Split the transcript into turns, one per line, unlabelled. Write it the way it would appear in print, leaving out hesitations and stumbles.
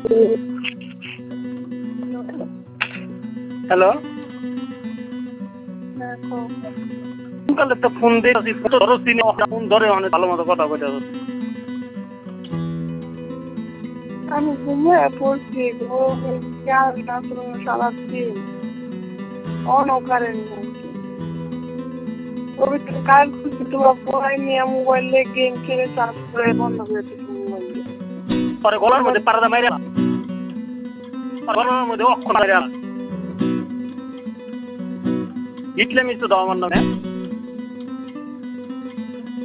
Hello, কালে তো phone দিয়ে ফোন ধরে অনেক ভালো মতো কথা বলতে হবে।
আমি ঘুমিয়ে পড়ছি সারাদিন অনকারেন্ট পবিত্র কাল খুঁজছি তোমার পড়াই নিয়ে মোবাইলে গেম খেলে চার্জ করে বন্ধ করে দিচ্ছি মোবাইল দিয়ে।
পরে গলার মধ্যে পারদা মাইরা গলার মধ্যে অক্ষর মাইরা ইটলে মিশতে দাও আমার নামে।